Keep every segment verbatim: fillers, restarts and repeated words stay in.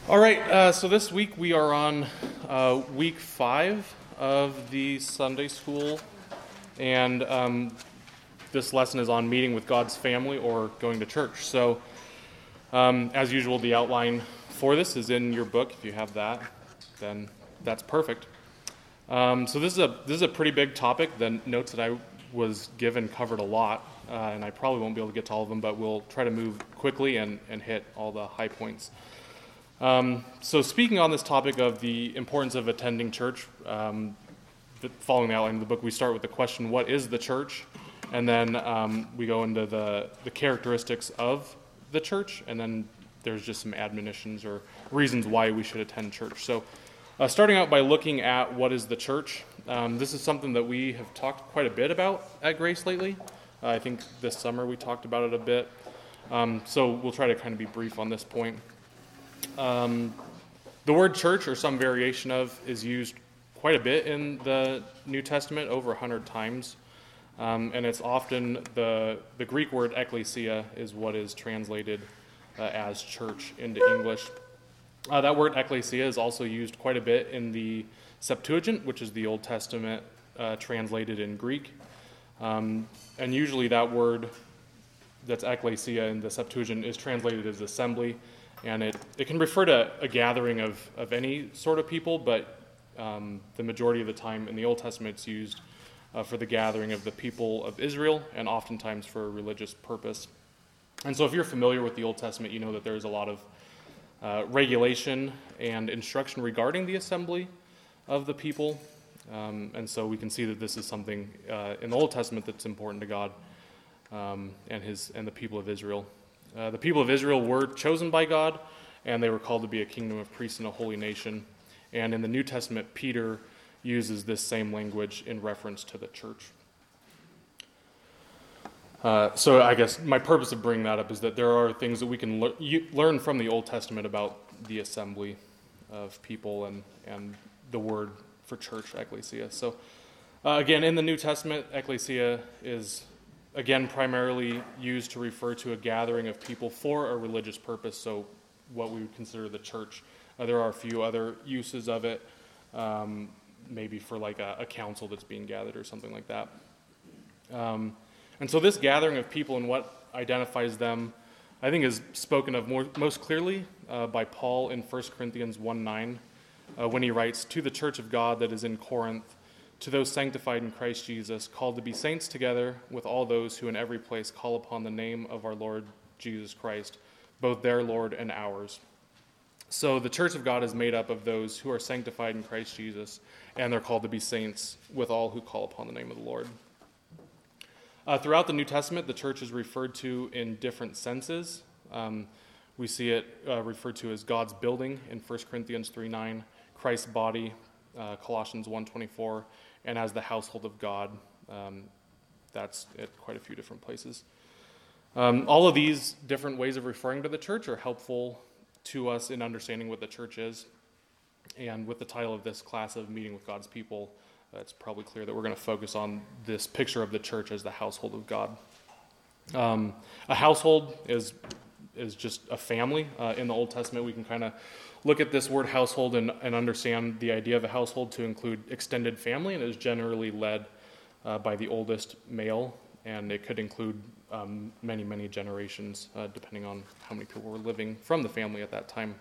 All right, uh, so this week we are on uh, week five of the Sunday school, and um, this lesson is on meeting with God's family or going to church. So, um, as usual, the outline for this is in your book. If you have that, then that's perfect. Um, so this is a this is a pretty big topic. The notes that I was given covered a lot, uh, and I probably won't be able to get to all of them, but we'll try to move quickly and, and hit all the high points. Um, so speaking on this topic of the importance of attending church, um, following the outline of the book, we start with the question, what is the church? And then um, we go into the, the characteristics of the church, and then there's just some admonitions or reasons why we should attend church. So uh, starting out by looking at what is the church, um, this is something that we have talked quite a bit about at Grace lately. Uh, I think this summer we talked about it a bit. Um, so we'll try to kind of be brief on this point. Um, the word church, or some variation of, is used quite a bit in the New Testament, over a hundred times, um, and it's often the the Greek word ekklesia is what is translated uh, as church into English. Uh, that word ekklesia is also used quite a bit in the Septuagint, which is the Old Testament uh, translated in Greek, um, and usually that word that's ekklesia in the Septuagint is translated as assembly. And it, it can refer to a gathering of, of any sort of people, but um, the majority of the time in the Old Testament it's used uh, for the gathering of the people of Israel, and oftentimes for a religious purpose. And so if you're familiar with the Old Testament, you know that there's a lot of uh, regulation and instruction regarding the assembly of the people. Um, and so we can see that this is something uh, in the Old Testament that's important to God um, and his and the people of Israel. Uh, the people of Israel were chosen by God, and they were called to be a kingdom of priests and a holy nation. And in the New Testament, Peter uses this same language in reference to the church. Uh, so I guess my purpose of bringing that up is that there are things that we can le- you, learn from the Old Testament about the assembly of people and, and the word for church, ekklesia. So uh, again, in the New Testament, ekklesia is again, primarily used to refer to a gathering of people for a religious purpose, so what we would consider the church. Uh, there are a few other uses of it, um, maybe for like a, a council that's being gathered or something like that. Um, and so this gathering of people and what identifies them, I think is spoken of more, most clearly uh, by Paul in First Corinthians one nine, uh, when he writes, "To the church of God that is in Corinth, to those sanctified in Christ Jesus, called to be saints together with all those who in every place call upon the name of our Lord Jesus Christ, both their Lord and ours." So the church of God is made up of those who are sanctified in Christ Jesus, and they're called to be saints with all who call upon the name of the Lord. Uh, throughout the New Testament, the church is referred to in different senses. Um, we see it uh, referred to as God's building in First Corinthians three nine, Christ's body, uh, Colossians one twenty-four, and as the household of God. Um, that's at quite a few different places. Um, all of these different ways of referring to the church are helpful to us in understanding what the church is. And with the title of this class of Meeting with God's People, uh, it's probably clear that we're going to focus on this picture of the church as the household of God. Um, a household is is just a family. Uh, in the Old Testament, we can kind of look at this word household and, and understand the idea of a household to include extended family, and it is generally led uh, by the oldest male, and it could include um, many, many generations, uh, depending on how many people were living from the family at that time.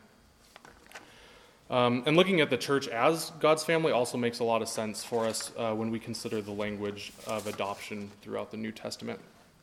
Um, and looking at the church as God's family also makes a lot of sense for us uh, when we consider the language of adoption throughout the New Testament.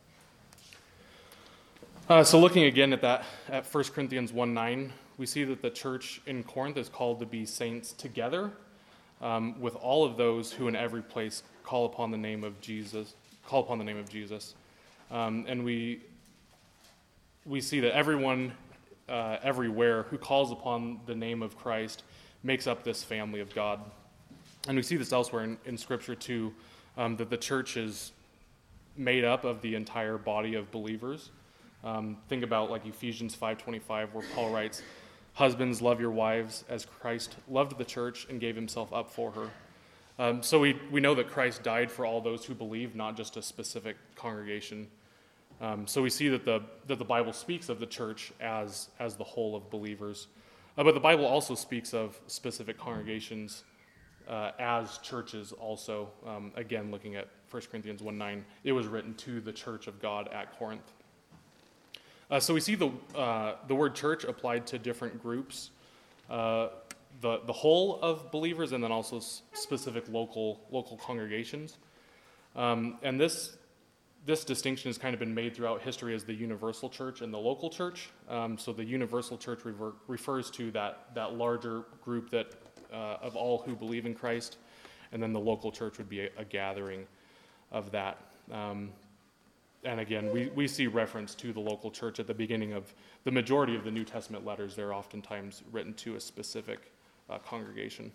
Uh, so looking again at that, at First Corinthians one nine, we see that the church in Corinth is called to be saints together um, with all of those who in every place call upon the name of Jesus, call upon the name of Jesus. Um, and we we see that everyone uh, everywhere who calls upon the name of Christ makes up this family of God. And we see this elsewhere in, in Scripture too, um, that the church is made up of the entire body of believers. Um, think about like Ephesians five twenty-five, where Paul writes, "Husbands, love your wives as Christ loved the church and gave himself up for her." Um, so we, we know that Christ died for all those who believe, not just a specific congregation. Um, so we see that the that the Bible speaks of the church as as the whole of believers. Uh, but the Bible also speaks of specific congregations uh, as churches also. Um, again, looking at First Corinthians one nine, it was written to the church of God at Corinth. Uh, so we see the uh, the word church applied to different groups, uh, the the whole of believers, and then also s- specific local local congregations. Um, and this this distinction has kind of been made throughout history as the universal church and the local church. Um, so the universal church rever- refers to that that larger group that uh, of all who believe in Christ, and then the local church would be a, a gathering of that. Um, And again, we, we see reference to the local church at the beginning of the majority of the New Testament letters. They're oftentimes written to a specific uh, congregation.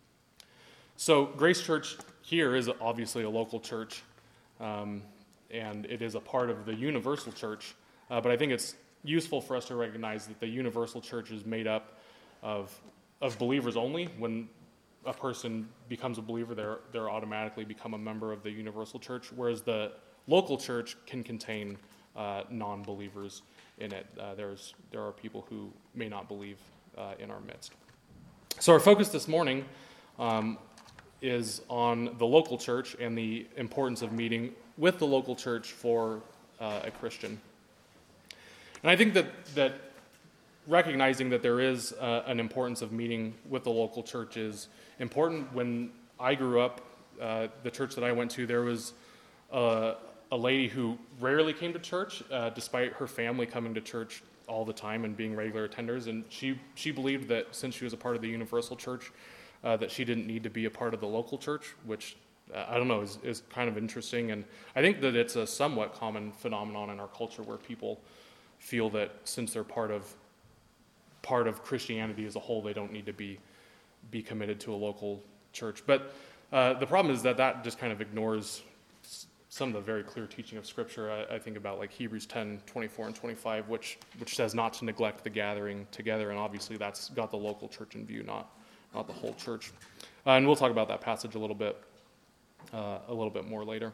So Grace Church here is obviously a local church, um, and it is a part of the universal church. Uh, but I think it's useful for us to recognize that the universal church is made up of of believers only. When a person becomes a believer, they're they're automatically become a member of the universal church, whereas the local church can contain uh, non-believers in it. Uh, there's there are people who may not believe uh, in our midst. So our focus this morning um, is on the local church and the importance of meeting with the local church for uh, a Christian. And I think that that recognizing that there is uh, an importance of meeting with the local church is important. When I grew up, uh, the church that I went to, there was uh, a lady who rarely came to church, uh, despite her family coming to church all the time and being regular attenders. And she, she believed that since she was a part of the universal church, uh, that she didn't need to be a part of the local church, which, uh, I don't know, is, is kind of interesting. And I think that it's a somewhat common phenomenon in our culture where people feel that since they're part of part of Christianity as a whole, they don't need to be be committed to a local church. But uh, the problem is that that just kind of ignores some of the very clear teaching of Scripture. I, I think about like Hebrews ten, twenty-four and twenty-five, which which says not to neglect the gathering together, and obviously that's got the local church in view, not not the whole church. Uh, and we'll talk about that passage a little bit uh, a little bit more later.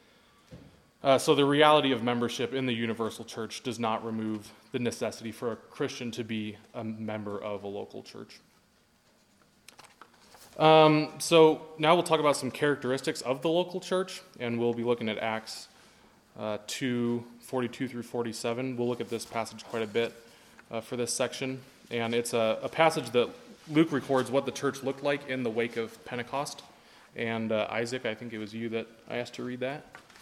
Uh, so the reality of membership in the universal church does not remove the necessity for a Christian to be a member of a local church. Um, so now we'll talk about some characteristics of the local church, and we'll be looking at Acts uh, two, forty-two through forty-seven. We'll look at this passage quite a bit uh, for this section, and it's a, a passage that Luke records what the church looked like in the wake of Pentecost. And uh, Isaac, I think it was you that I asked to read that.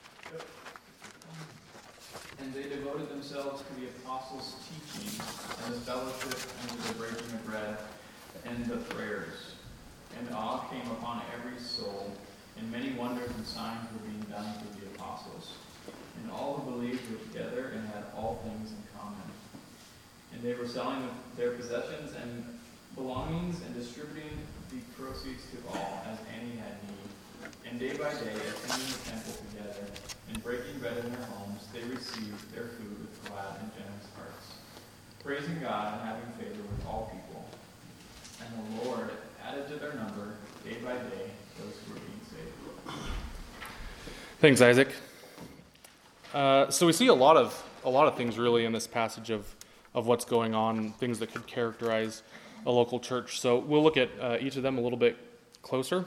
And they devoted themselves to the apostles' teaching and the fellowship and to the breaking of bread and the prayers. And awe came upon every soul, and many wonders and signs were being done through the apostles. And all who believed were together and had all things in common. And they were selling their possessions and belongings and distributing the proceeds to all as any had need. And day by day, attending the temple together and breaking bread in their homes, they received their food with glad and generous hearts, praising God and having favor with all people. And the Lord added to their number, day by day, those who were being saved. Thanks, Isaac. Uh, so we see a lot of a lot of things really in this passage of of what's going on, things that could characterize a local church. So we'll look at uh, each of them a little bit closer.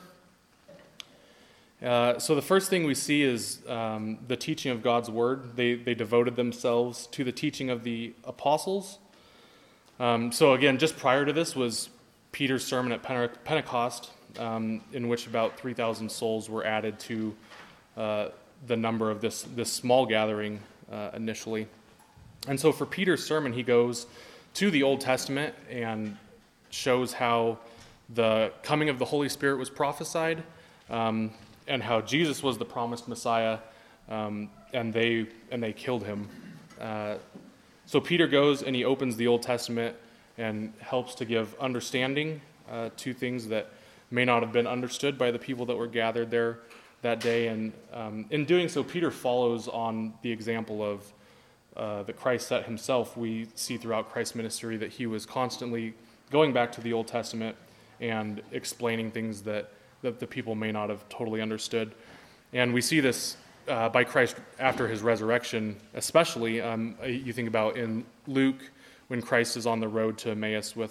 Uh, so the first thing we see is um, the teaching of God's word. They they devoted themselves to the teaching of the apostles. Um, so again, just prior to this was Peter's sermon at Pentecost, um, in which about three thousand souls were added to uh, the number of this, this small gathering uh, initially. And so for Peter's sermon, he goes to the Old Testament and shows how the coming of the Holy Spirit was prophesied, um, and how Jesus was the promised Messiah, um, and they and they killed him. Uh, so Peter goes and he opens the Old Testament and helps to give understanding uh, to things that may not have been understood by the people that were gathered there that day. And um, in doing so, Peter follows on the example of uh, that Christ set himself. We see throughout Christ's ministry that he was constantly going back to the Old Testament and explaining things that, that the people may not have totally understood. And we see this uh, by Christ after his resurrection, especially. Um, you think about in Luke, when Christ is on the road to Emmaus with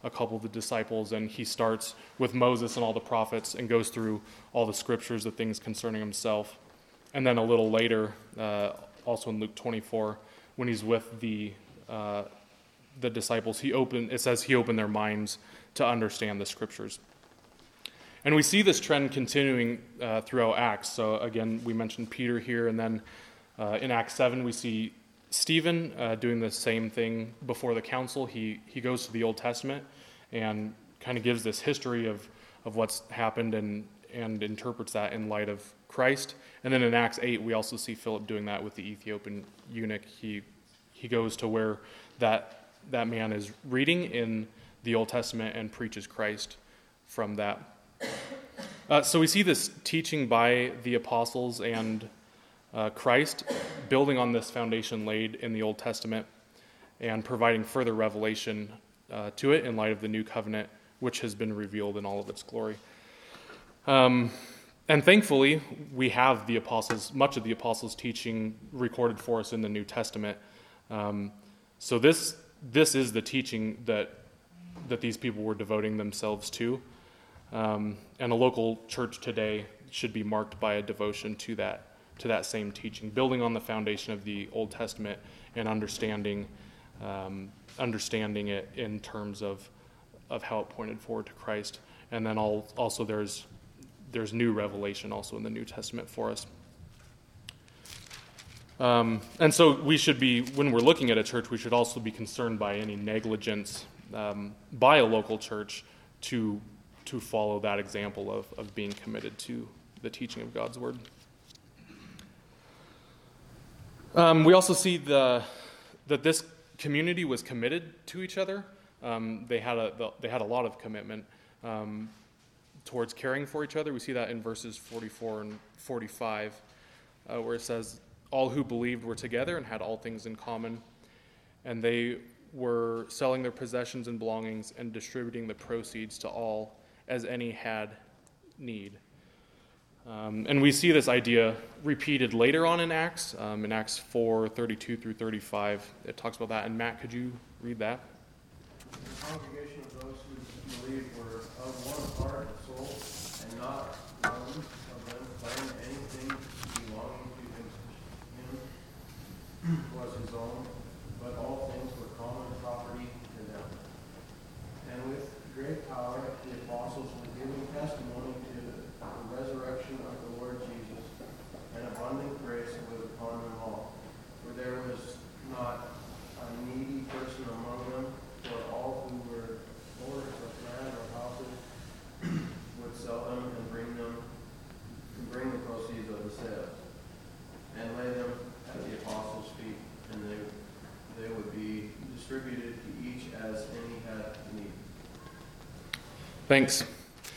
a couple of the disciples, and he starts with Moses and all the prophets and goes through all the scriptures, the things concerning himself. And then a little later, uh, also in Luke twenty-four, when he's with the uh, the disciples, he opened, it says he opened their minds to understand the scriptures. And we see this trend continuing uh, throughout Acts. So again, we mentioned Peter here, and then uh, in Acts seven, we see Stephen uh, doing the same thing before the council. He he goes to the Old Testament and kind of gives this history of, of what's happened and, and interprets that in light of Christ. And then in Acts eight, we also see Philip doing that with the Ethiopian eunuch. He he goes to where that that man is reading in the Old Testament and preaches Christ from that. Uh, so we see this teaching by the apostles and uh, Christ building on this foundation laid in the Old Testament and providing further revelation uh, to it in light of the new covenant, which has been revealed in all of its glory. Um, and thankfully, we have the apostles, much of the apostles' teaching recorded for us in the New Testament. Um, so this this is the teaching that that these people were devoting themselves to. Um, and a local church today should be marked by a devotion to that to that same teaching, building on the foundation of the Old Testament and understanding um, understanding it in terms of of how it pointed forward to Christ. And then all, also there's there's new revelation also in the New Testament for us. Um, and so we should be, when we're looking at a church, we should also be concerned by any negligence um, by a local church to to follow that example of, of being committed to the teaching of God's Word. Um, we also see the that this community was committed to each other. Um, they had a they had a lot of commitment um, towards caring for each other. We see that in verses forty-four and forty-five, uh, where it says, "All who believed were together and had all things in common, and they were selling their possessions and belongings and distributing the proceeds to all as any had need." Um, and we see this idea repeated later on in Acts, um, in Acts four, thirty-two through thirty-five. It talks about that. And Matt, could you read that? The congregation of those who believed were of one heart and soul, and not one of them claimed anything belonging to him, him was his own, but all things were common property to them. And with great power the apostles were giving testimony to the resurrection of the Lord Jesus, and abundant grace was upon them all. For there was not a needy person among them, for all who were owners of land or houses would sell them and bring them and bring the proceeds of the sale, and lay them at the apostles' feet, and they they would be distributed to each as any had need. Thanks.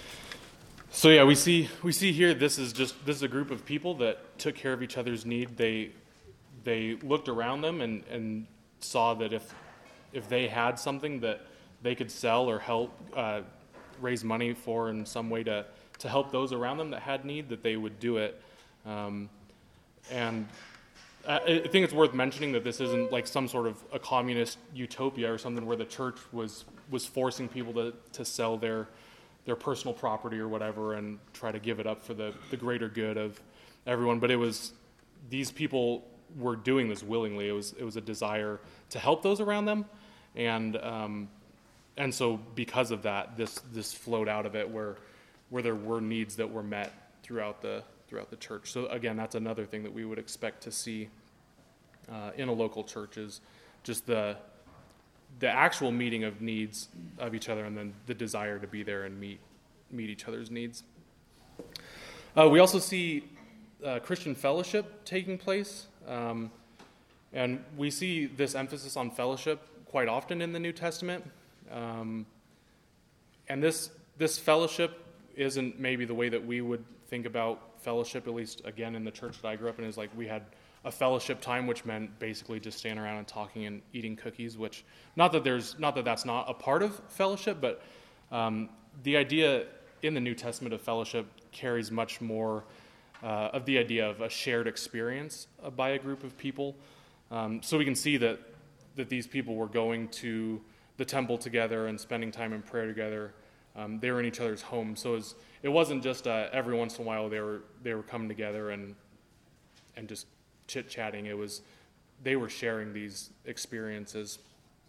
So yeah, we see we see here this is just this is a group of people that took care of each other's need. They they looked around them and, and saw that if if they had something that they could sell or help uh, raise money for in some way to, to help those around them that had need, that they would do it. Um, and I, I think it's worth mentioning that this isn't like some sort of a communist utopia or something where the church was was forcing people to, to sell their their personal property or whatever and try to give it up for the, the greater good of everyone. But it was, these people were doing this willingly. It was it was a desire to help those around them. And um, and so because of that, this this flowed out of it where where there were needs that were met throughout the throughout the church. So again, that's another thing that we would expect to see uh, in a local church is just the the actual meeting of needs of each other, and then the desire to be there and meet meet each other's needs. Uh, we also see uh, Christian fellowship taking place, um, and we see this emphasis on fellowship quite often in the New Testament. Um, and this this fellowship isn't maybe the way that we would think about fellowship, at least again in the church that I grew up in, is like we had a fellowship time, which meant basically just standing around and talking and eating cookies, which not that there's not that that's not a part of fellowship, but um, the idea in the New Testament of fellowship carries much more uh, of the idea of a shared experience uh, by a group of people. Um, so we can see that that these people were going to the temple together and spending time in prayer together. Um, they were in each other's homes, so it, was, it wasn't just uh, every once in a while they were they were coming together and and just chit chatting. It was they were sharing these experiences.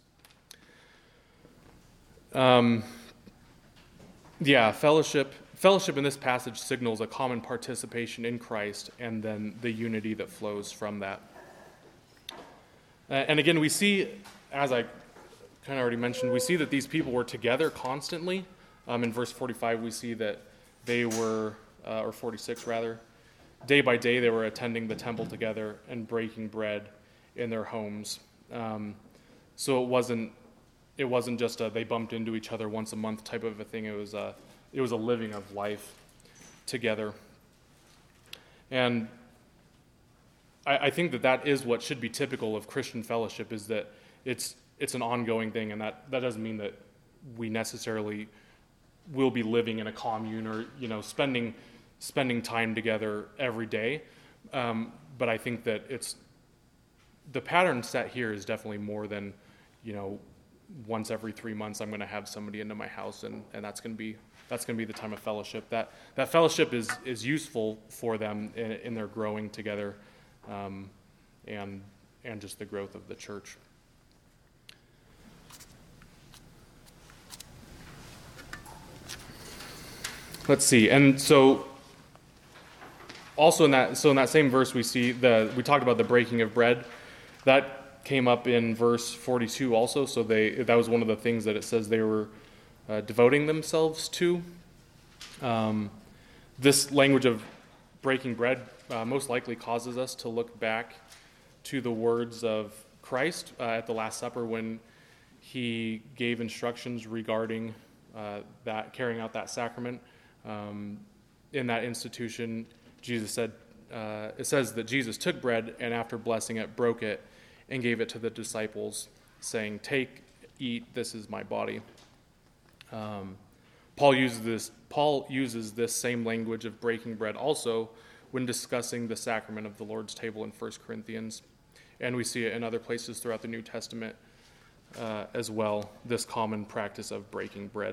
Um, yeah, fellowship. Fellowship in this passage signals a common participation in Christ and then the unity that flows from that. Uh, and again, we see, as I kind of already mentioned, we see that these people were together constantly. Um, in verse forty-five, we see that they were, uh, or forty-six rather, day by day they were attending the temple together and breaking bread in their homes. Um, so it wasn't, it wasn't just a they bumped into each other once a month type of a thing. It was a It was a living of life together. And I, I think that that is what should be typical of Christian fellowship, is that it's it's an ongoing thing, and that, that doesn't mean that we necessarily will be living in a commune or, you know, spending spending time together every day. Um, but I think that it's the pattern set here is definitely more than, you know, once every three months I'm going to have somebody into my house, and, and that's going to be that's going to be the time of fellowship. That that fellowship is is useful for them in, in their growing together, um, and and just the growth of the church. Let's see, and so also in that so in that same verse we see the we talked about the breaking of bread. That came up in verse forty-two also. So they that was one of the things that it says they were uh, devoting themselves to. Um, this language of breaking bread uh, most likely causes us to look back to the words of Christ uh, at the Last Supper when he gave instructions regarding uh, that carrying out that sacrament. Um, in that institution, Jesus said, uh, it says that Jesus took bread and after blessing it, broke it, and gave it to the disciples, saying, "Take, eat, this is my body." Um, Paul uses this. Paul uses this same language of breaking bread also when discussing the sacrament of the Lord's table in First Corinthians, and we see it in other places throughout the New Testament uh, as well. This common practice of breaking bread.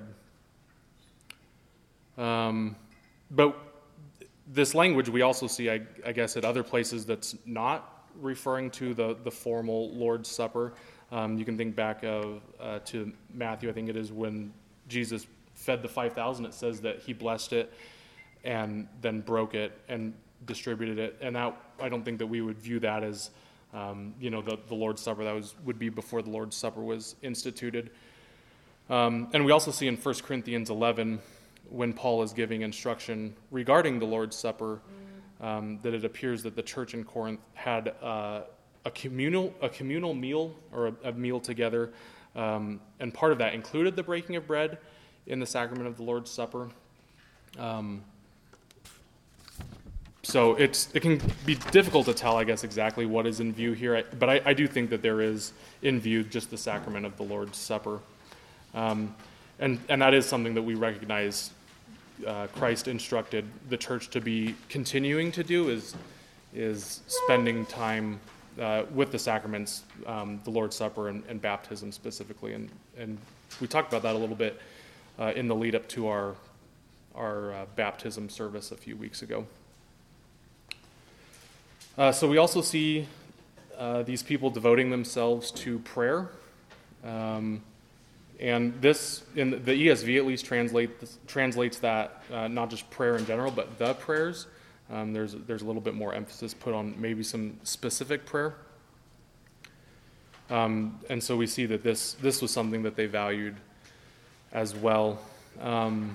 Um, but this language we also see, I, I guess, at other places that's not referring to the, the formal Lord's Supper. Um, you can think back of uh, to Matthew, I think it is, when Jesus fed the five thousand. It says that he blessed it and then broke it and distributed it. And that, I don't think that we would view that as, um, you know, the, the Lord's Supper. That was would be before the Lord's Supper was instituted. Um, and we also see in First Corinthians eleven, when Paul is giving instruction regarding the Lord's Supper, Um, that it appears that the church in Corinth had uh, a communal a communal meal or a, a meal together, um, and part of that included the breaking of bread in the sacrament of the Lord's Supper. Um, so it's it can be difficult to tell, I guess, exactly what is in view here, but I, I do think that there is in view just the sacrament of the Lord's Supper, um, and and that is something that we recognize. Uh, Christ instructed the church to be continuing to do is is spending time uh, with the sacraments, um, the Lord's Supper and, and baptism specifically, and and we talked about that a little bit uh, in the lead up to our our uh, baptism service a few weeks ago. Uh, so we also see uh, these people devoting themselves to prayer. Um, And this, in the E S V at least, translate, translates that uh, not just prayer in general, but the prayers. Um, there's there's a little bit more emphasis put on maybe some specific prayer. Um, and so we see that this this was something that they valued as well. Um,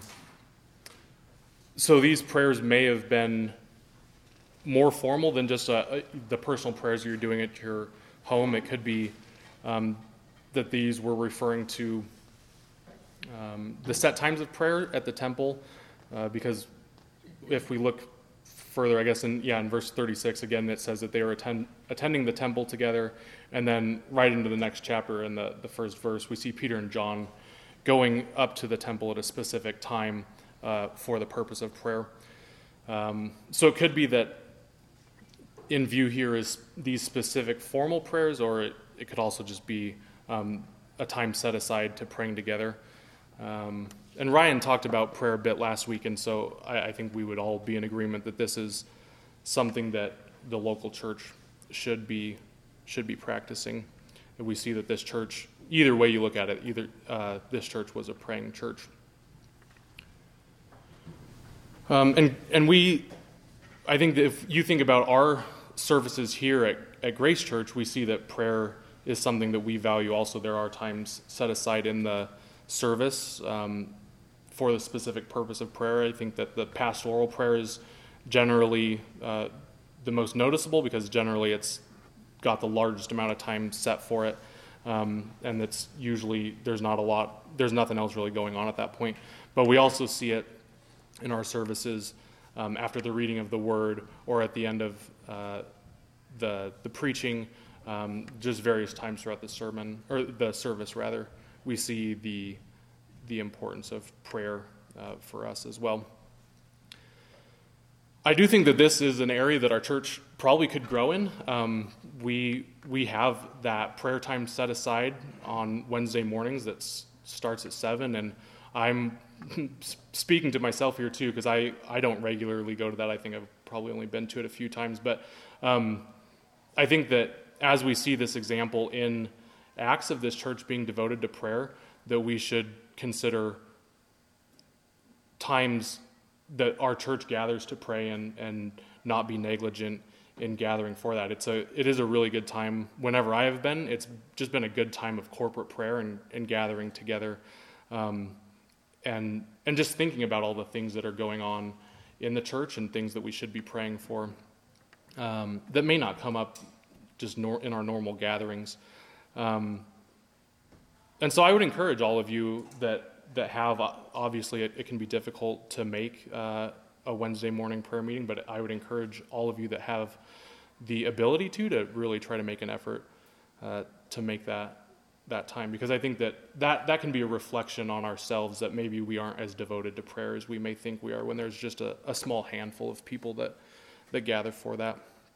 so these prayers may have been more formal than just a, a, the personal prayers you're doing at your home. It could be um, that these were referring to um, the set times of prayer at the temple, uh, because if we look further, I guess, in yeah, in verse thirty-six, again, it says that they were attend, attending the temple together, and then right into the next chapter, in the, the first verse, we see Peter and John going up to the temple at a specific time uh, for the purpose of prayer. Um, so it could be that in view here is these specific formal prayers, or it, it could also just be um, a time set aside to praying together. Um, and Ryan talked about prayer a bit last week, and so I, I think we would all be in agreement that this is something that the local church should be should be practicing. And we see that this church, either way you look at it, either uh, this church was a praying church. Um, and and we, I think that if you think about our services here at, at Grace Church, we see that prayer is something that we value also. There are times set aside in the service um, for the specific purpose of prayer. I think that the pastoral prayer is generally uh, the most noticeable because generally it's got the largest amount of time set for it. Um, and it's usually, there's not a lot, there's nothing else really going on at that point. But we also see it in our services um, after the reading of the word or at the end of uh, the the preaching, um, just various times throughout the sermon, or the service rather, we see the the importance of prayer uh, for us as well. I do think that this is an area that our church probably could grow in. Um, we we have that prayer time set aside on Wednesday mornings that s- starts at seven, and I'm speaking to myself here too because I, I don't regularly go to that. I think I've probably only been to it a few times, but um, I think that as we see this example in Acts of this church being devoted to prayer, that we should consider times that our church gathers to pray and, and not be negligent in gathering for that. It's a it is a really good time. Whenever I have been, it's just been a good time of corporate prayer and, and gathering together, um, and and just thinking about all the things that are going on in the church and things that we should be praying for um, that may not come up just nor- in our normal gatherings. Um, and so I would encourage all of you that that have, obviously it, it can be difficult to make uh, a Wednesday morning prayer meeting, but I would encourage all of you that have the ability to, to really try to make an effort uh, to make that that time, because I think that, that that can be a reflection on ourselves that maybe we aren't as devoted to prayer as we may think we are when there's just a, a small handful of people that, that gather for that.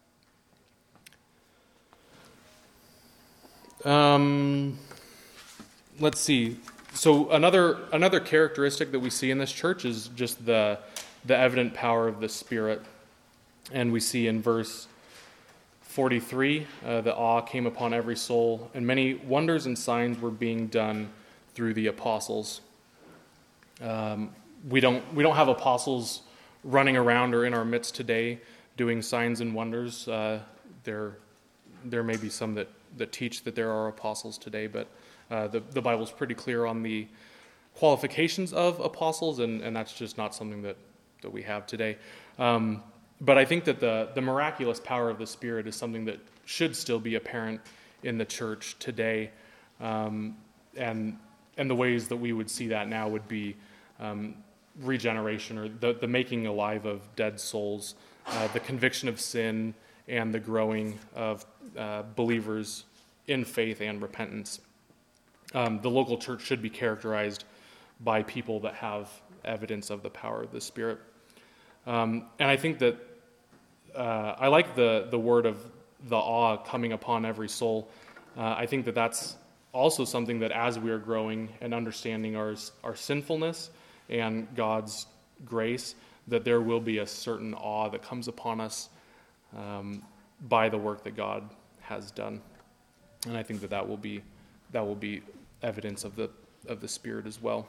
Um, let's see. So another another characteristic that we see in this church is just the the evident power of the Spirit. And we see in verse forty-three, uh, the awe came upon every soul, and many wonders and signs were being done through the apostles. Um, we don't we don't have apostles running around or in our midst today doing signs and wonders. Uh, there there may be some that, that teach that there are apostles today, but Uh, the, the Bible's pretty clear on the qualifications of apostles, and, and that's just not something that, that we have today. Um, but I think that the, the miraculous power of the Spirit is something that should still be apparent in the church today. Um, and and the ways that we would see that now would be um, regeneration, or the, the making alive of dead souls, uh, the conviction of sin, and the growing of uh, believers in faith and repentance. Um, the local church should be characterized by people that have evidence of the power of the Spirit. Um, and I think that uh, I like the, the word of the awe coming upon every soul. Uh, I think that that's also something that as we are growing and understanding our, our sinfulness and God's grace, that there will be a certain awe that comes upon us um, by the work that God has done. And I think that that will be that will be evidence of the of the Spirit as well.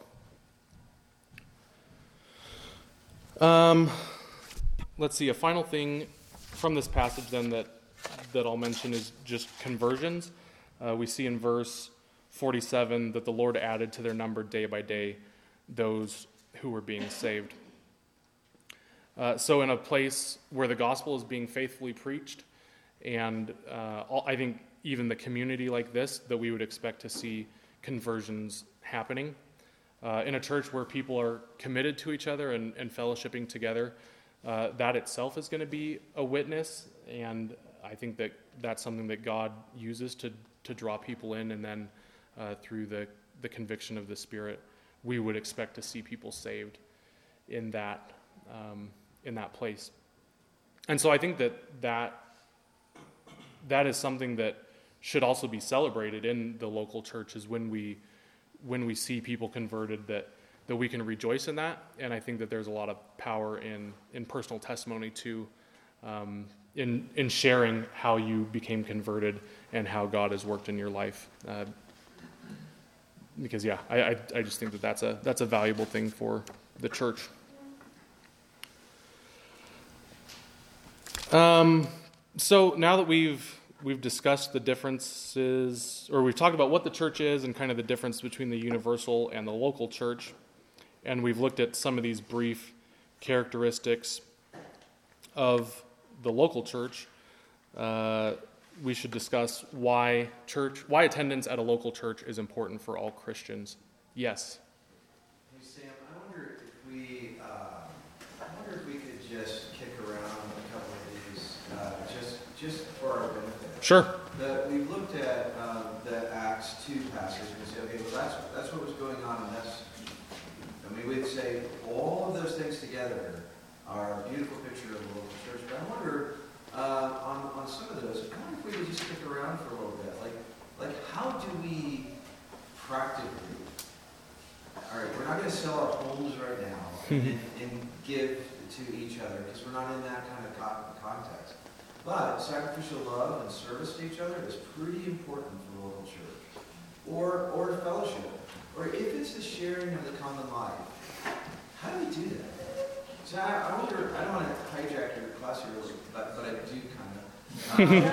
Um, let's see. A final thing from this passage then that that I'll mention is just conversions. Uh, we see in verse forty-seven that the Lord added to their number day by day those who were being saved. Uh, so in a place where the gospel is being faithfully preached, and uh, all, I think even the community like this, that we would expect to see conversions happening. Uh, in a church where people are committed to each other and, and fellowshipping together, uh, that itself is going to be a witness, and I think that that's something that God uses to, to draw people in, and then uh, through the, the conviction of the Spirit, we would expect to see people saved in that um, in that place. And so I think that that, that is something that should also be celebrated in the local churches when we when we see people converted, that that we can rejoice in that. And I think that there's a lot of power in in personal testimony too, um, in in sharing how you became converted and how God has worked in your life. Uh, because yeah, I, I I just think that that's a that's a valuable thing for the church. Um, so now that we've we've discussed the differences, or we've talked about what the church is and kind of the difference between the universal and the local church, and we've looked at some of these brief characteristics of the local church, uh, we should discuss why church, why attendance at a local church is important for all Christians. Yes? Hey, Sam, I wonder if we, uh, I wonder if we could just kick around a couple of these, uh, just just for our benefit. Sure. The, we've looked at um, the Acts two passage and said, okay, well, that's that's what was going on, and that's, I mean, we'd say all of those things together are a beautiful picture of the local church. But I wonder, uh, on, on some of those, I wonder if we could just kick around for a little bit. Like, like how do we practically, all right, we're not going to sell our homes right now and, and give to each other because we're not in that kind of co- context. But sacrificial love and service to each other is pretty important for the local church. Or, or fellowship. Or if it's the sharing of the common life, how do we do that? So I, I wonder, I don't want to hijack your class here, really, but, but I do kind of. Um,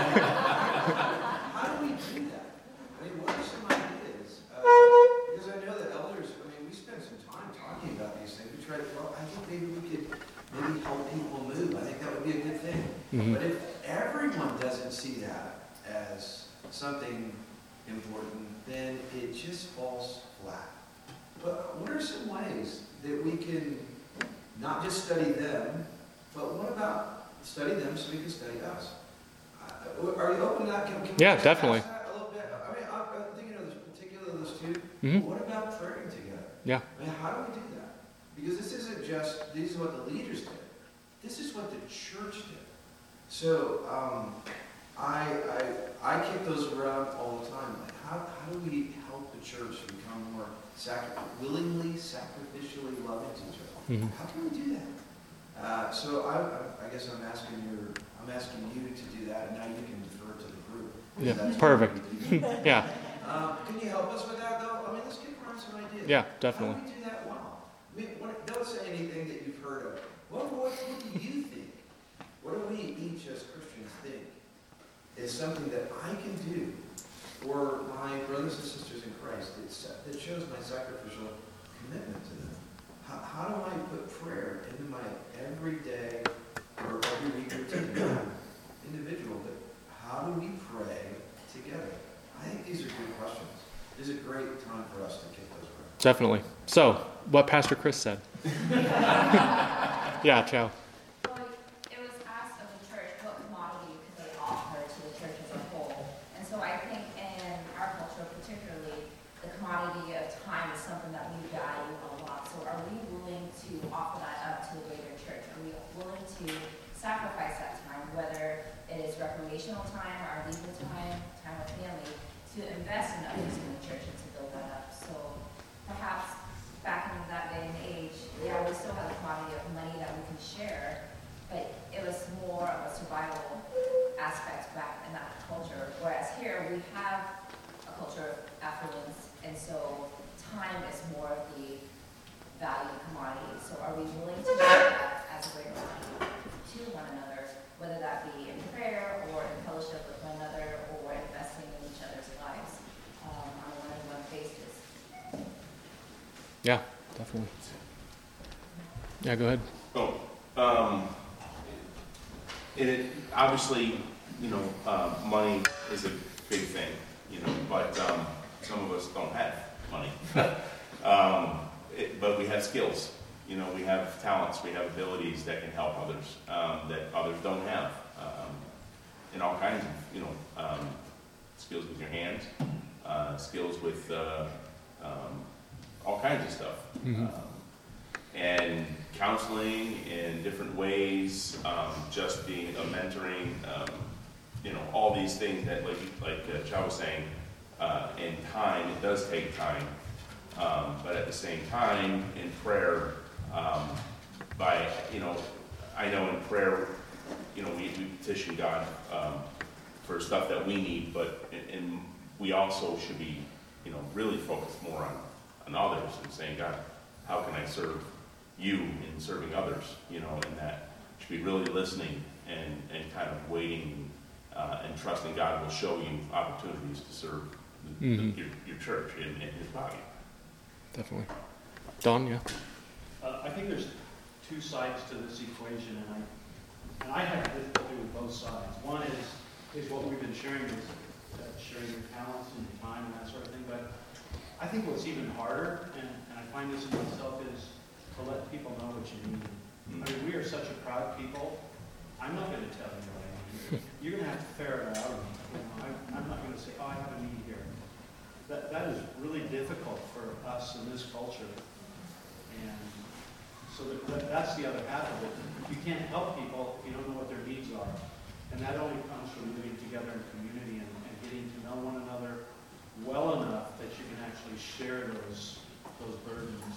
how do we do that? I mean, what are some ideas? Uh, because I know that elders, I mean, we spend some time talking about these things. We try to, well, I think maybe we could maybe help people move. I think that would be a good thing. Mm-hmm. But if everyone doesn't see that as something important, then it just falls flat. But what are some ways that we can not just study them, but what about study them so we can study us? Uh, are you open to that? Can, can yeah, definitely. That a little bit? I mean, I'm, I'm thinking of this particular of those two. Mm-hmm. What about praying together? Yeah. I mean, how do we do that? Because this isn't just, these are what the leaders did. This is what the church did. So um, I, I I kick those around all the time. Like how, how do we help the church become more sacri- willingly, sacrificially loving to each other? Mm-hmm. How can we do that? Uh, so I, I, I guess I'm asking your, I'm asking you to do that, and now you can defer to the group. Yeah, perfect. yeah. Um, can you help us with that, though? I mean, let's kick around some ideas. Yeah, definitely. How do we do that well? I mean, what, don't say anything that you've heard of. What, what, what do you think? What do we each as Christians think is something that I can do for my brothers and sisters in Christ that, that shows my sacrificial commitment to them? How, how do I put prayer into my everyday or every week routine? Not individual, but how do we pray together? I think these are good questions. This is a great time for us to kick those around. Definitely. So, what Pastor Chris said. yeah, Chow. Commodity of time is something that we value a lot. So are we willing to offer that up to the greater church? Are we willing to sacrifice that time, whether it is recreational time, our leisure time, time with family, to invest in others in the church and to build that up? So perhaps back in that day and age, yeah, we still have a commodity of money that we can share, but it was more of a survival aspect back in that culture. Whereas here we have a culture of affluence, and so time is more of the value commodity. So are we willing to do that as a greater value to one another, whether that be in prayer or in fellowship with one another or investing in each other's lives um, on a one-on-one basis? Yeah, definitely. Yeah, go ahead. Oh, um, and it, obviously, you know, uh, money is a big thing, you know, but um, some of us don't have money. um, it, but we have skills, you know, we have talents, we have abilities that can help others, um, that others don't have. Um, and all kinds of, you know, um, skills with your hands, uh, skills with uh, um, all kinds of stuff. Mm-hmm. Um, and counseling in different ways, um, just being a mentoring, um, you know, all these things that, like, like uh, Chad was saying, uh, in time, it does take time. Um, but at the same time, in prayer, um, by, you know, I know in prayer, you know, we, we petition God um, for stuff that we need, but and, and we also should be, you know, really focused more on, on others and saying, God, how can I serve you in serving others? You know, and that should be really listening and, and kind of waiting uh, and trusting God will show you opportunities to serve the, Mhm. the, your, your church and, and His body. Definitely. Don, yeah. Uh, I think there's two sides to this equation, and I, and I have difficulty with both sides. One is, is what we've been sharing, is uh, sharing your talents and your time and that sort of thing, but I think what's even harder, and, and I find this in myself, is to let people know what you need. I mean, we are such a proud people. I'm not going to tell you what I need. You're going to have to ferret it out of me. You know, I, I'm not going to say, oh, I have a need here. That, that is really difficult for us in this culture. And so that, that, that's the other half of it. You can't help people if you don't know what their needs are. And that only comes from living together in community and, and getting to know one another well enough that you can actually share those, those burdens.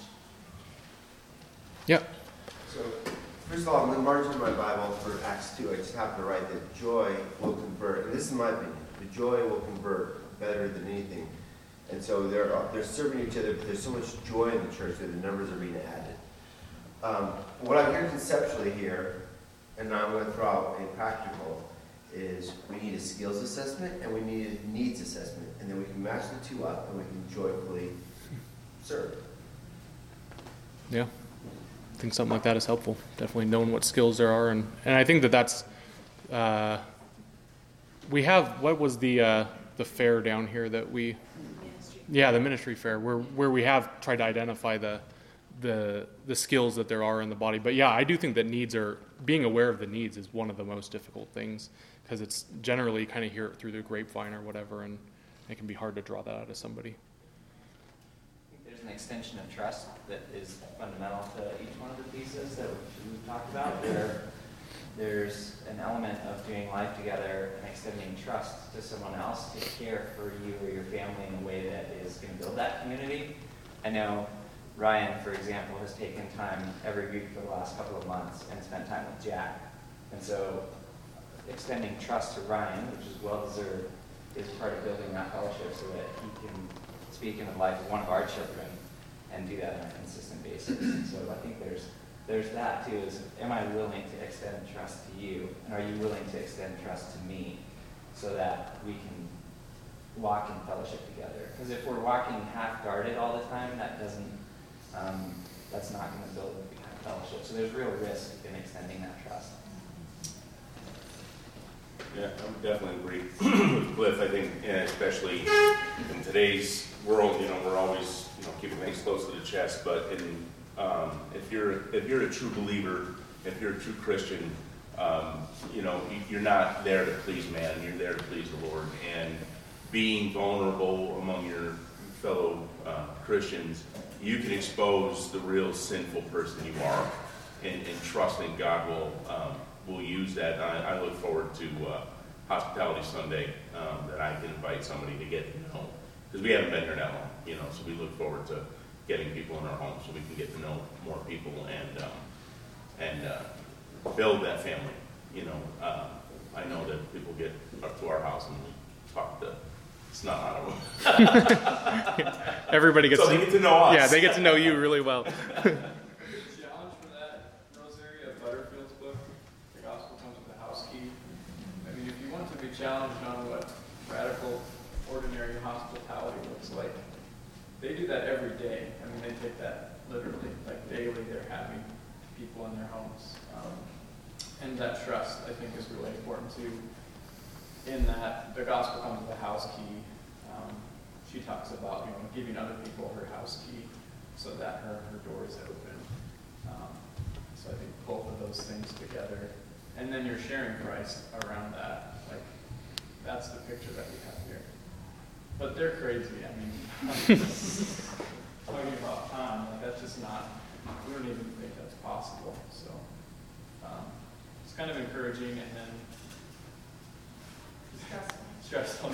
Yeah. So, first of all, in the margin of my Bible for Acts two, I just happen to write that joy will convert. And this is my opinion. The joy will convert better than anything. And so they're, they're serving each other, but there's so much joy in the church that the numbers are being added. Um, what I'm hearing conceptually here, and I'm going to throw out a practical, is we need a skills assessment and we need a needs assessment. And then we can match the two up and we can joyfully serve. Yeah. I think something like that is helpful. Definitely knowing what skills there are. And, and I think that that's, uh, we have, what was the, uh, the fair down here that we, yeah, the ministry fair, where where we have tried to identify the the the skills that there are in the body. But yeah, I do think that needs are, being aware of the needs is one of the most difficult things, because it's generally kind of hear it through the grapevine or whatever, and it can be hard to draw that out of somebody. I think there's an extension of trust that is fundamental to each one of the pieces that we've talked about, where there's an element of doing life together and extending trust to someone else to care for you or your family in a way that is going to build that community. I know Ryan, for example, has taken time every week for the last couple of months and spent time with Jack. And so extending trust to Ryan, which is well-deserved, is part of building that fellowship so that he can speak into the life of one of our children and do that on a consistent basis. And so I think there's There's that too, is am I willing to extend trust to you? And are you willing to extend trust to me so that we can walk in fellowship together? Because if we're walking half-guarded all the time, that doesn't, um, that's not going to build fellowship. So there's real risk in extending that trust. Yeah, I would definitely agree with Cliff. I think, and especially in today's world, you know, we're always, you know, keeping things close to the chest. But in, um, if you're if you're a true believer, if you're a true Christian, um, you know, you're not there to please man. You're there to please the Lord. And being vulnerable among your fellow uh, Christians, you can expose the real sinful person you are, and, and trusting God will. Um, We'll use that. I, I look forward to uh, Hospitality Sunday, um, that I can invite somebody to get to know, because we haven't been here that long, you know. So we look forward to getting people in our homes so we can get to know more people and um, and uh, build that family. You know, uh, I know that people get up to our house and we talk to snot out of them. Everybody gets so to, they get to know us. Yeah, they get to know you really well. Challenge for that, Rosaria Butterfield's book, The Gospel Comes with a House Key. I mean, if you want to be challenged on what radical, ordinary hospitality looks like, they do that every day. I mean, they take that literally, like daily. They're having people in their homes, um, and that trust, I think, is really important too. In that, the gospel comes with a house key. Um, she talks about, you know, giving other people her house key so that her, her door is open. Um, so I think both of those things together, and then you're sharing Christ around that. Like, that's the picture that we have here. But they're crazy. I mean, talking about time, like that's just not. We don't even think that's possible. So um, it's kind of encouraging, and then. Stress on.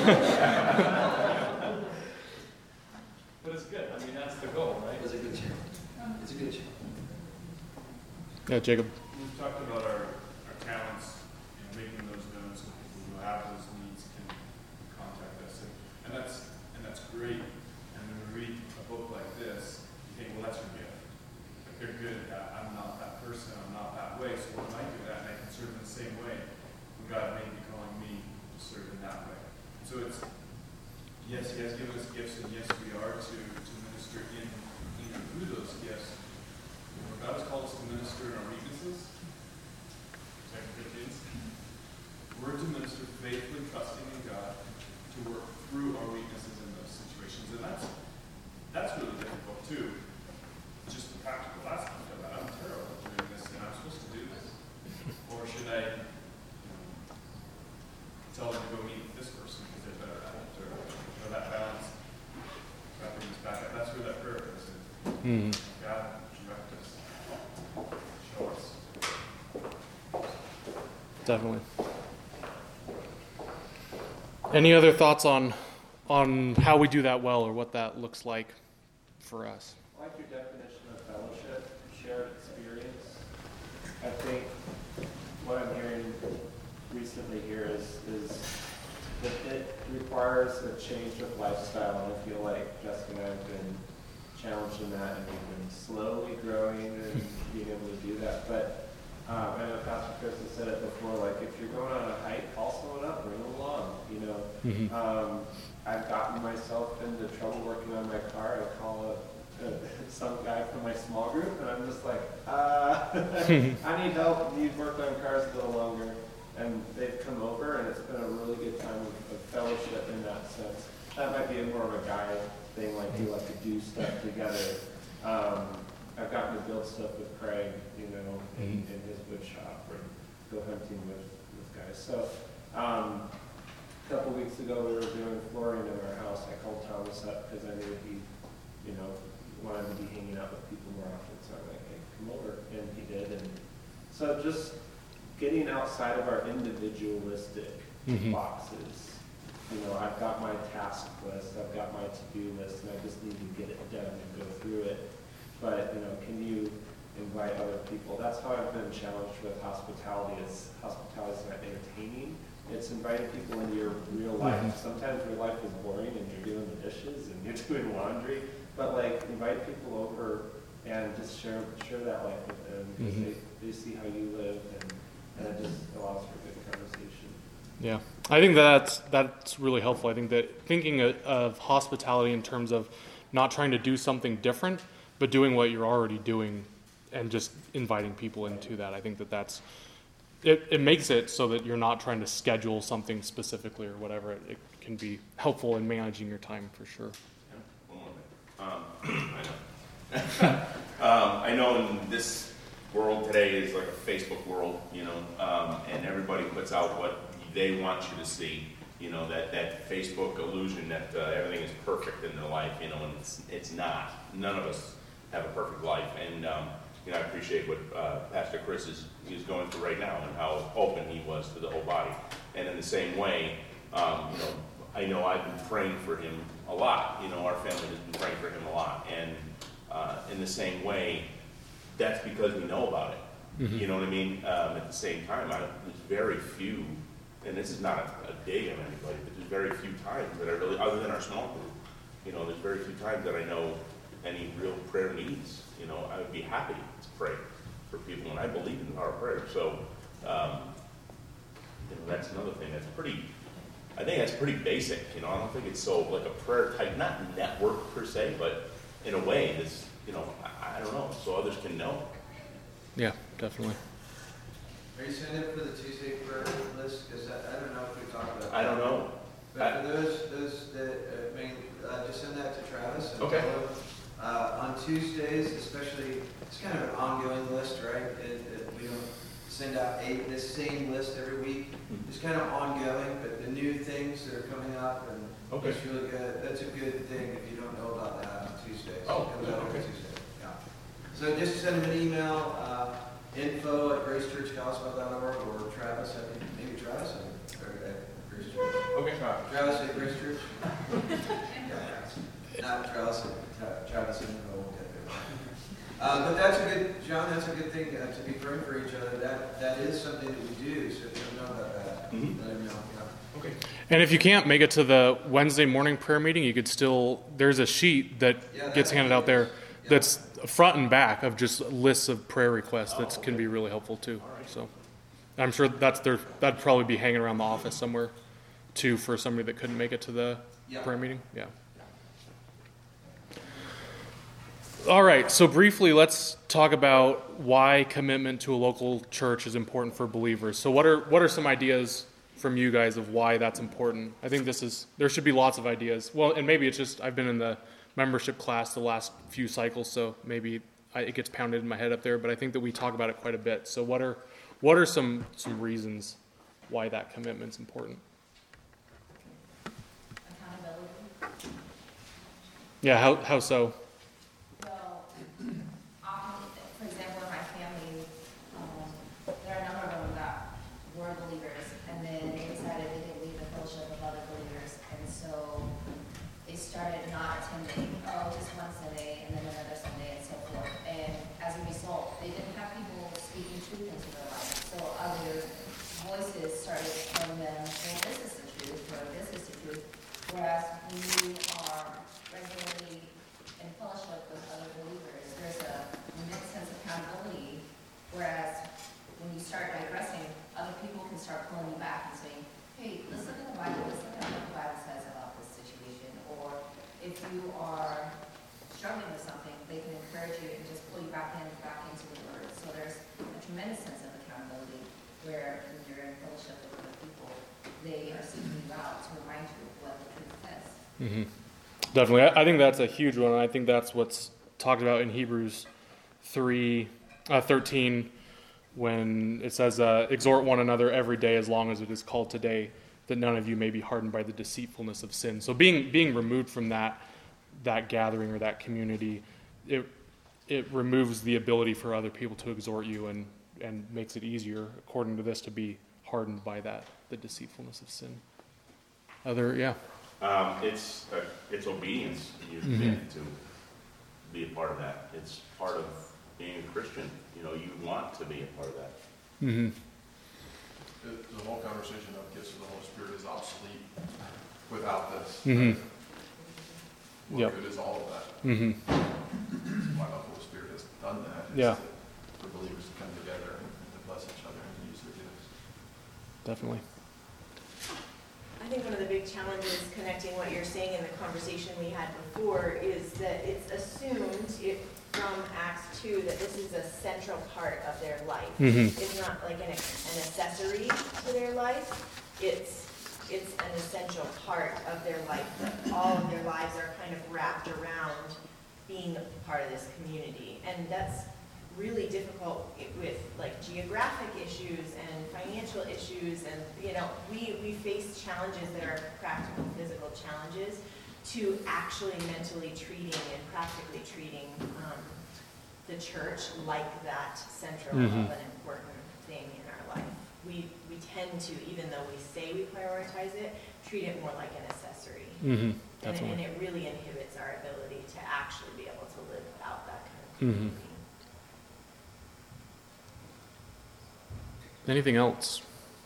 But it's good. I mean, that's the goal, right? It's a good channel. It's a good channel. Yeah, Jacob. We've talked about our, our talents, you know, making those known so people who have those needs can contact us. And, and that's and that's great. And when we read a book like this, you think, well, that's your gift. Like, they're good at that. I'm not that person. I'm not that way. So when I do that, and I can serve in the same way, well, God may be calling me to serve in that way. So it's, yes, He has given us gifts, and yes, we are to, to minister in, in and through those gifts. God has called us to minister in our weaknesses. Second Corinthians. We're to minister faithfully, trusting in God, to work through our weaknesses in those situations. And that's that's really difficult too. It's just the practical aspect of that. I'm terrible at doing this, and I'm supposed to do this. Or should I, you know, tell them to go meet with this person because they're better at it? Or, you know, that balance, wrapping this back up. That's where that prayer goes in. Mm. God, direct us. Show us. Definitely. Any other thoughts on on how we do that well, or what that looks like for us? I like your definition of fellowship, shared experience. I think what I'm hearing recently here is, is that it requires a change of lifestyle, and I feel like Jessica and I have been challenged in that, and we've been slowly growing and being able to do that. But um, I know Pastor Chris has said it before, like if you're going on a hike, call someone up, bring them along, you know. Mm-hmm. Um, I've gotten myself into trouble working on my car. I call a, a, some guy from my small group, and I'm just like, uh, I need help. Need work on cars a little longer. And they've come over, and it's been a really good time of, of fellowship in that sense. That might be more of a guy thing, like we like to do stuff together. Um, I've gotten to build stuff with Craig, you know, in, in his wood shop, or go hunting with, with guys. So um, a couple weeks ago, we were doing flooring in our house. I called Thomas up because I knew he, you know, wanted to be hanging out with people more often. So I'm like, hey, come over, and he did. And so just getting outside of our individualistic Mm-hmm. boxes. You know, I've got my task list, I've got my to-do list, and I just need to get it done and go through it. But, you know, can you invite other people? That's how I've been challenged with hospitality. Is hospitality is not entertaining. It's inviting people into your real life. Mm-hmm. Sometimes your life is boring and you're doing the dishes and you're doing laundry, but like invite people over and just share share that life with them because Mm-hmm. they, they see how you live, and, and it just allows for good conversation. Yeah, I think that's that's really helpful. I think that thinking of, of hospitality in terms of not trying to do something different, but doing what you're already doing, and just inviting people into that. I think that that's it. It makes it so that you're not trying to schedule something specifically or whatever. It, it can be helpful in managing your time for sure. Yeah, one more thing. Um, I know. um, I know in this world today is like a Facebook world, you know, um, and everybody puts out what they want you to see, you know, that, that Facebook illusion that uh, everything is perfect in their life, you know, and it's, it's not. None of us have a perfect life. And, um, you know, I appreciate what uh, Pastor Chris is, is going through right now and how open he was to the whole body. And in the same way, um, you know, I know I've been praying for him a lot. You know, our family has been praying for him a lot. And uh, in the same way, that's because we know about it. Mm-hmm. You know what I mean? Um, at the same time, I, there's very few, and this is not a, a dig on anybody, but there's very few times that I really, other than our small group, you know, there's very few times that I know any real prayer needs. You know, I would be happy to pray for people, and I believe in our prayer. So, um, you know, that's another thing that's pretty, I think that's pretty basic. You know, I don't think it's so like a prayer type, not network per se, but in a way, it's, you know, I, I don't know, so others can know. Yeah, definitely. Are you signing up for the Tuesday prayer list? Because I, I don't know if we talked about that. I don't know. But for those, those that, uh, I mean, uh, just send that to Travis. And Okay. tell him, uh, on Tuesdays, especially, it's kind of an ongoing list, right? It, it, we don't send out eight, this same list every week. It's kind of ongoing, but the new things that are coming up, and Okay. it's really good. That's a good thing if you don't know about that on Tuesdays. Oh, It comes out every okay. Tuesday. Yeah. So just send him an email, uh, info at grace church gospel dot org, or Travis, I think, maybe Travis, I think, or at Grace Church. Okay. Travis City Grace Church. Not Travis City, Tra- Travis City, no, we'll get there. Uh, but that's a good, John, that's a good thing, uh, to be praying for each other. That, that is something that we do, so if you don't know about that, Mhm. let him know, yeah. Okay. And if you can't make it to the Wednesday morning prayer meeting, you could still, there's a sheet that Yeah, gets that's handed out there Yeah. that's front and back of just lists of prayer requests that Oh, can okay. be really helpful too. All right. So I'm sure that's there, that'd probably be hanging around the office somewhere too for somebody that couldn't make it to the Yeah. prayer meeting. Yeah. All right, so briefly, let's talk about why commitment to a local church is important for believers. So what are what are some ideas from you guys of why that's important? I think this is, there should be lots of ideas. Well, and maybe it's just, I've been in the membership class the last few cycles, so maybe I, it gets pounded in my head up there, but I think that we talk about it quite a bit. So what are what are some some reasons why that commitment's important? Accountability. Yeah, how how so? Well, often, for example, in my family, um, there are a number of them that were believers, and then they decided they didn't leave the fellowship of other believers, and so they started not attending, oh, just one Sunday, and then another Sunday, and so forth. And as a result, they didn't have people speaking truth into their life. So other voices started telling them, well, this is the truth, or this is the truth. Whereas when you are regularly in fellowship with other believers, there's a immense sense of accountability. Whereas when you start digressing, other people can start pulling you back and saying, hey, let's look at the Bible, let's look at what the Bible says about this situation. Or if you are struggling with something, they can encourage you and just pull you back in, back into the Word. So there's a tremendous sense of accountability where when you're in fellowship with other people, they are seeking you out to remind you of what the truth says. Mm-hmm. Definitely. I, I think that's a huge one. And I think that's what's talked about in Hebrews three, uh, thirteen, when it says, uh, exhort one another every day as long as it is called today, that none of you may be hardened by the deceitfulness of sin. So being being removed from that that gathering or that community, it it removes the ability for other people to exhort you and, and makes it easier, according to this, to be hardened by that, the deceitfulness of sin. Other, yeah. Um, it's, uh, it's obedience. You Mhm. commit to be a part of that. It's part of being a Christian. You know, you want to be a part of that. Mm-hmm. The, the whole conversation of gifts of the Holy Spirit is obsolete without this. Mm-hmm. What Yep. good is all of that? Mm-hmm. Why the Holy Spirit has done that is Yeah. to- for believers to come together and to bless each other and to use their gifts. Definitely. I think one of the big challenges connecting what you're saying in the conversation we had before is that it's assumed if, from Acts two that this is a central part of their life. Mm-hmm. It's not like an, an accessory to their life. It's it's an essential part of their life. That all of their lives are kind of wrapped around being a part of this community, and that's really difficult with like geographic issues and financial issues, and you know we we face challenges that are practical physical challenges to actually mentally treating and practically treating um, the church like that central Mhm. of an important thing in our life. We we tend to, even though we say we prioritize it, treat it more like an accessory, Mm-hmm. and, it- Definitely. and it really inhibits our ability to actually be able to live out that kind of Mhm. community. Anything else?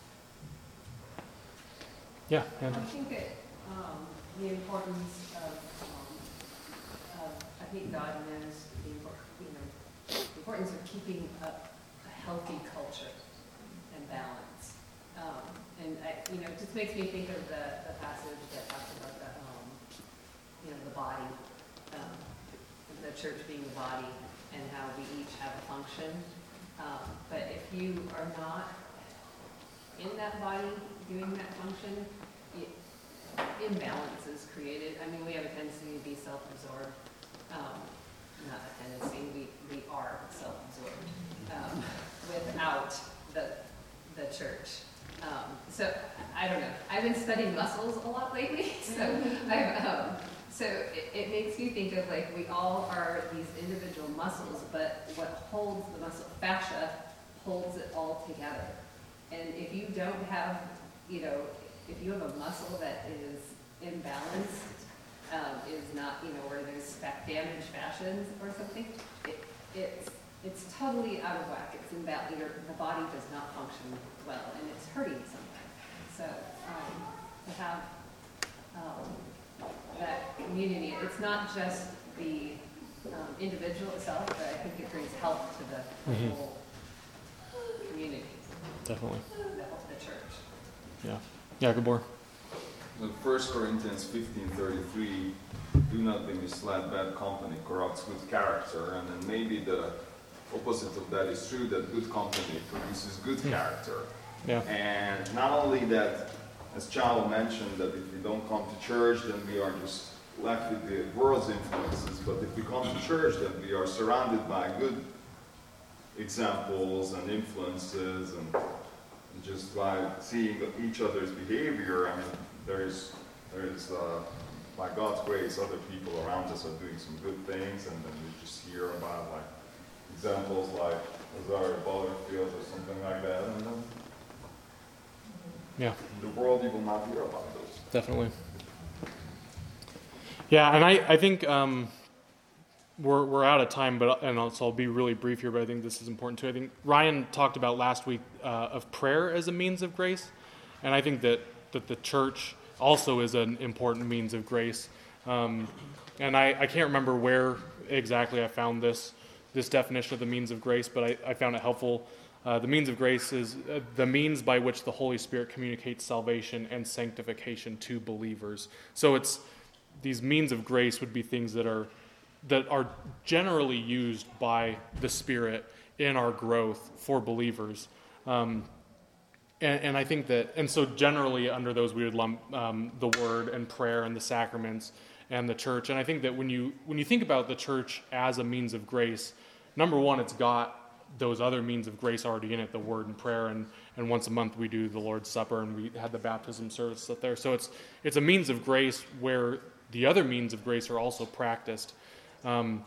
Yeah, I Andrew. think that um, the importance of, um, of, I think God knows the impor- you know, the importance of keeping a, a healthy culture and balance. Um, and I, you know, it just makes me think of the, the passage that talks about the, um, you know, the body, um, the church being the body, and how we each have a function. Um, but if you are not in that body doing that function, it, imbalance is created. I mean, we have a tendency to be self-absorbed. Um, not a tendency, we, we are self-absorbed um, without the, the church. Um, so, I don't know. I've been studying muscles a lot lately, so I've, um, so it, it makes me think of like we all are these individual muscles, but what holds the muscle, fascia, holds it all together. And if you don't have, you know, if you have a muscle that is imbalanced, um, is not, you know, or there's fat damage fascias or something, it, it's, it's totally out of whack. It's imbalanced. Your, the body does not function well, and it's hurting sometimes. So um, to have um, that community, it's not just the um, individual itself, but I think it brings help to the Mhm. whole community, Definitely. the whole the church. Yeah. Yeah, Gabor. The First Corinthians fifteen thirty-three, do not be misled, bad company corrupts good character, and then maybe the opposite of that is true, that good company produces good character. Yeah. And not only that, as Chalo mentioned, that if we don't come to church, then we are just left with the world's influences, but if we come to church, then we are surrounded by good examples and influences, and, and just by seeing each other's behavior, I mean, there is, there is uh, by God's grace, other people around us are doing some good things, and then we just hear about like examples like Azaria Butterfield or something like that, and then Yeah. in the world you will not hear about those. Definitely. Yeah, and I, I think um, we're we're out of time, but and I'll, so I'll be really brief here, but I think this is important too. I think Ryan talked about last week uh, of prayer as a means of grace, and I think that, that the church also is an important means of grace. Um, and I, I can't remember where exactly I found this this definition of the means of grace, but I, I found it helpful. Uh, the means of grace is uh, the means by which the Holy Spirit communicates salvation and sanctification to believers. So it's these means of grace would be things that are that are generally used by the Spirit in our growth for believers. Um, and, and I think that, and so generally under those we would lump um, the Word and prayer and the sacraments and the church. And I think that when you when you think about the church as a means of grace, number one, it's got those other means of grace already in it, the Word and prayer, and, and once a month we do the Lord's Supper, and we had the baptism service up there. So it's it's a means of grace where the other means of grace are also practiced. Um,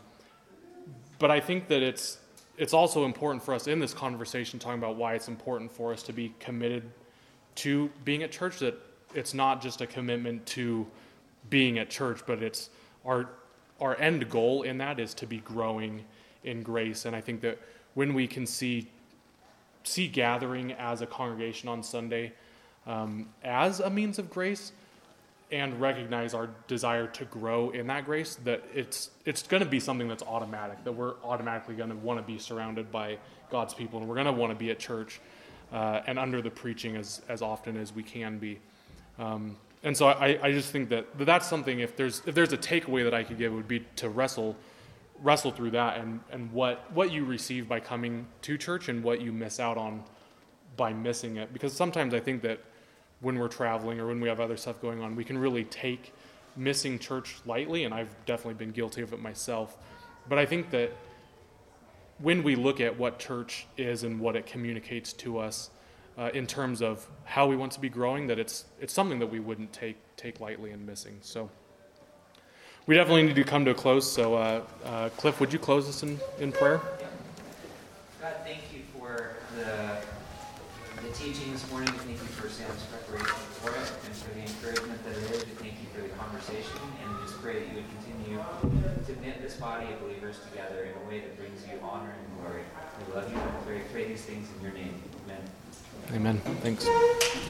but I think that it's it's also important for us in this conversation, talking about why it's important for us to be committed to being at church, that it's not just a commitment to being at church, but it's our our end goal in that is to be growing in grace. And I think that when we can see see gathering as a congregation on Sunday um, as a means of grace, and recognize our desire to grow in that grace, that it's it's going to be something that's automatic, that we're automatically going to want to be surrounded by God's people, and we're going to want to be at church uh, and under the preaching as, as often as we can be. Um, and so I, I just think that that's something, if there's if there's a takeaway that I could give, it would be to wrestle wrestle through that and, and what, what you receive by coming to church and what you miss out on by missing it. Because sometimes I think that when we're traveling or when we have other stuff going on, we can really take missing church lightly, and I've definitely been guilty of it myself. But I think that when we look at what church is and what it communicates to us uh, in terms of how we want to be growing, that it's it's something that we wouldn't take take lightly and missing. So we definitely need to come to a close. So uh, uh, Cliff, would you close us in, in prayer? God, thank you for the the teaching this morning. We thank you for Sam's preparation for it and for the encouragement that it is. We thank you for the conversation, and we just pray that you would continue to knit this body of believers together in a way that brings you honor and glory. We love you and pray, pray these things in your name. Amen. Amen. Thanks.